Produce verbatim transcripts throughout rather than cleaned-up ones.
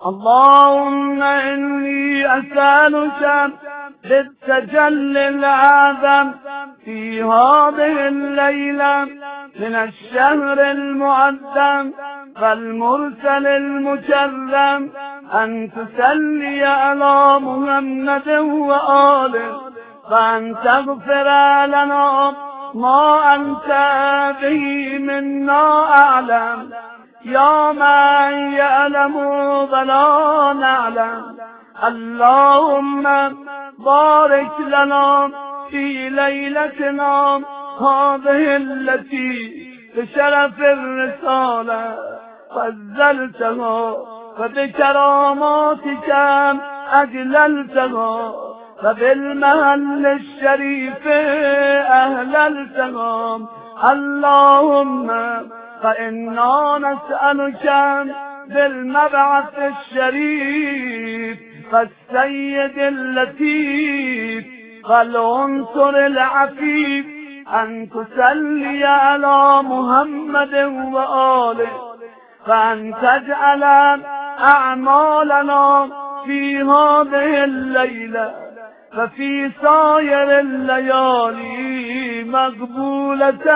اللهم إني أسألك بالتجلي الأعظم في هذه الليلة من الشهر المعظم فالمرسل المكرم أن تسلي على محمد وآله، فأن تغفر لنا ما أنت به منا أعلم، يا من يعلم ولا نعلم. اللهم بارك لنا في ليلتنا هذه التي بشرف الرسالة فضلتها، وبكراماتك أجللتها، وبالمهل الشريف أهللتها. اللهم فإنا نسألك بالمبعث الشريف فالسيد اللطيف والعنصر العفيف أن تسلي على محمد وآله، فأن تجعل أعمالنا في هذه الليلة وفي سائر الليالي مقبولة،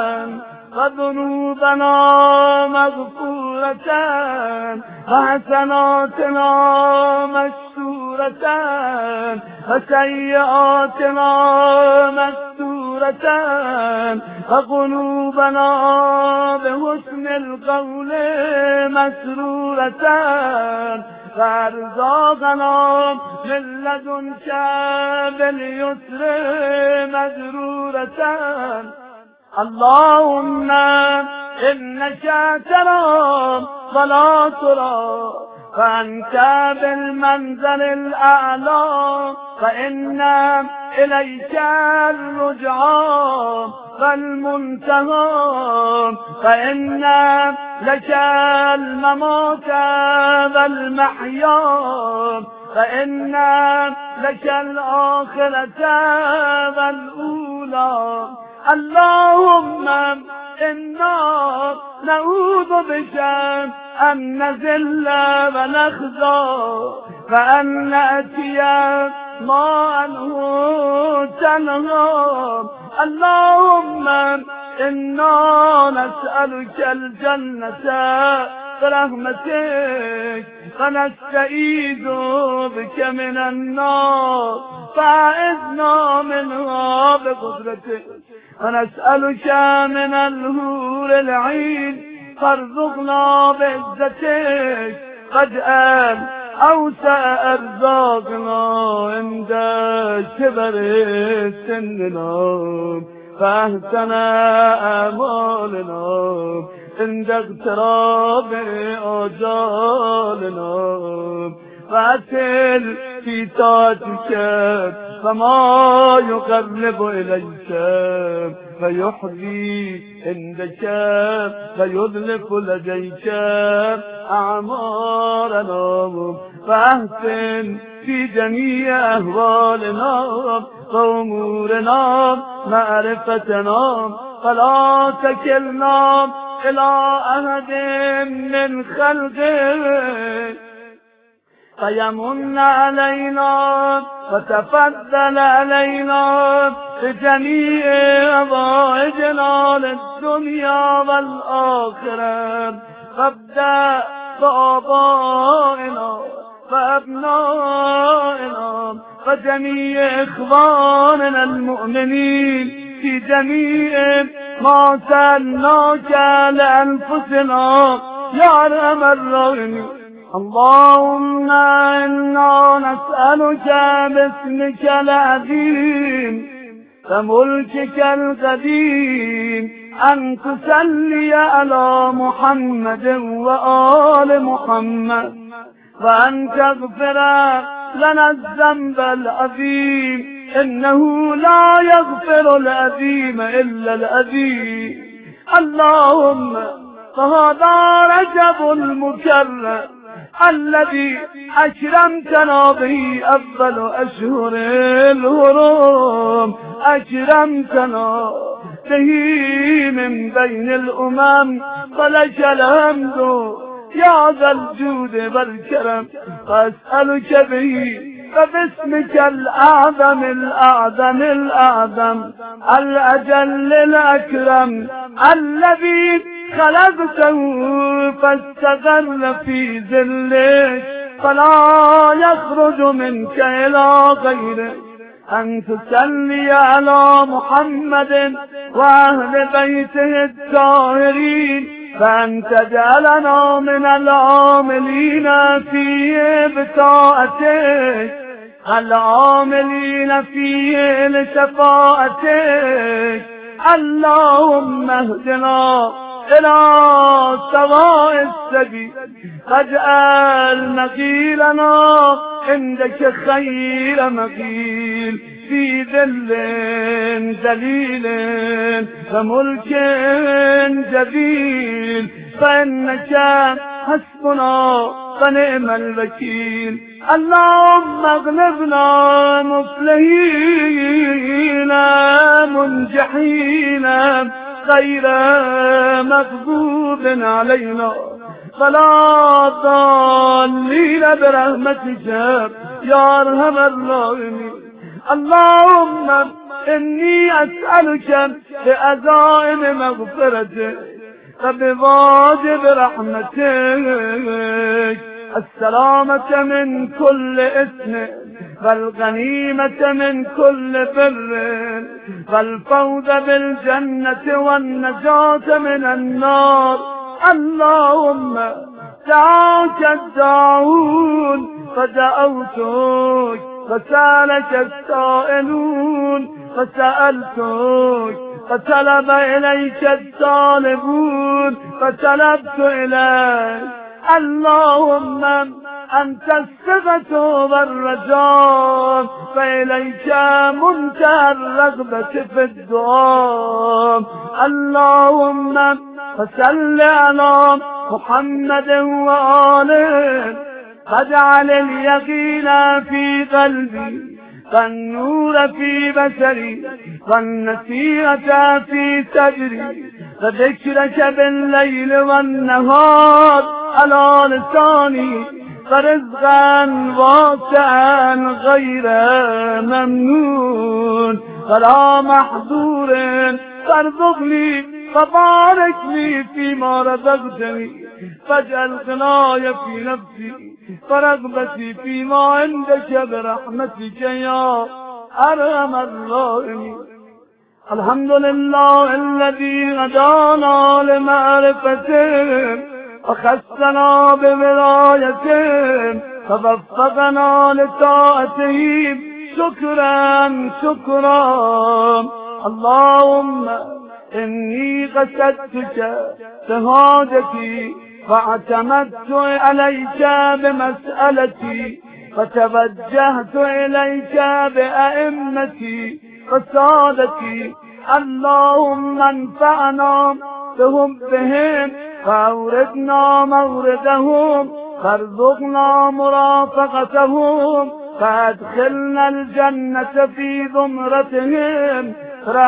وذنوبنا مغفورة، وحسناتنا مشكورة، وسيئاتنا مستورة، وقلوبنا بحسن القول مسرورة، وارزاقنا من لدنك باليسر مجرورة. اللهم إنك ترى ولا ترى، فأنت بالمنزل الأعلى، فإن إليك الرجعى والمنتهى، فإن لك الممات والمحيا، فإن لك الآخرة والأولى. اللهم إنا نعوذ بك أن نذل ونخزى، فأن نأتي ما عنه تنهى. اللهم إنا نسألك الجنة برحمتك، ونستعيذ بك من النار فأعذنا منها بقدرتك، ونسألك من الهور العين فارزقنا بعزتك، واجعل أوسع أرزاقنا عند كبر سننا، فأحسن أعمالنا عند اقتراب آجالنا، فأتل في طاعتك فما يقرب إليك فيحظي عندك فيذلف لديك أعمارنا، فأحسن في جميع أهوالنا وأمورنا معرفتنا، فلا تكلنا إلى أحد من خلقك فيمن علينا وتفضل علينا بجميع حوائجنا للدنيا والآخرة، فابدأ بآبائنا وأبنائنا وجميع إخواننا المؤمنين في جميع ما سألناك لأنفسنا يا أرحم الراحمين. اللهم إنا نسألك باسمك العظيم وملكك القديم أن تسلي على محمد وآل محمد، وأن تغفر لنا الذنب العظيم، إنه لا يغفر العظيم إلا العظيم. اللهم فهذا رجب المكرم الذي أكرمتنا به أفضل أشهر الهرم، أكرمتنا به من بين الأمم، فلك الحمد يا ذا الجود والكرم وأسألك به فباسمك الأعظم الأعظم الأعظم الأجل الأكرم الذي خلقته فاستقر في ذلك فلا يخرج منك إلى غيرك أن تصلي على محمد وأهل بيته الطاهرين فأن تجعلنا من العاملين في بطاعتك العاملين فيه لشفاعتك. اللهم اهدنا إلى سواء السبيل واجعل مقيلنا عندك خير مقيل في ذل ذليل وملك جبيل فإنك حسبنا فنعم الوكيل. اللهم اغلبنا مفلحين منجحين غير مغضوب علينا ولا ضالين برحمتك يا ارحم الراحمين. اللهم اني اسالك بعزائم مغفرتك وبواجب رحمتك السلامة من كل إثم والغنيمة من كل بر والفوز بالجنة والنجاة من النار. اللهم دعاك الداعون فدعوتك وسألك السائلون فسألتك فطلب إليك الطالبون فطلبت إليك. اللهم أنت الثقة والرجاء فإليك منتهى الرغبة في الدعاء. اللهم فصل على محمد وآله واجعل اليقين في قلبي والنور في بصري والنصيحة في صدري وذكرك بالليل والنهار على لساني فرزقا واسعا غير ممنون ولا محظور فارزق لي وبارك لي فيما رزقتني فاجعل غناي في نفسي ورغبتي فيما عندك برحمتك يا أرحم الراحمين. الحمد لله الذي هدانا لمعرفته وخصنا بولايته فوفقنا لطاعته شكرا شكرا. اللهم إني قصدتك شهادتي فاعتمدت عليك بمسألتي فتوجهت إليك بأئمتي وسادتي. اللهم انفعنا بحبهم فأوردنا موردهم فارزقنا مرافقتهم فأدخلنا الجنة في زمرتهم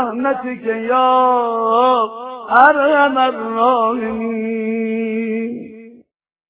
برحمتك يا أرحم الراحمين.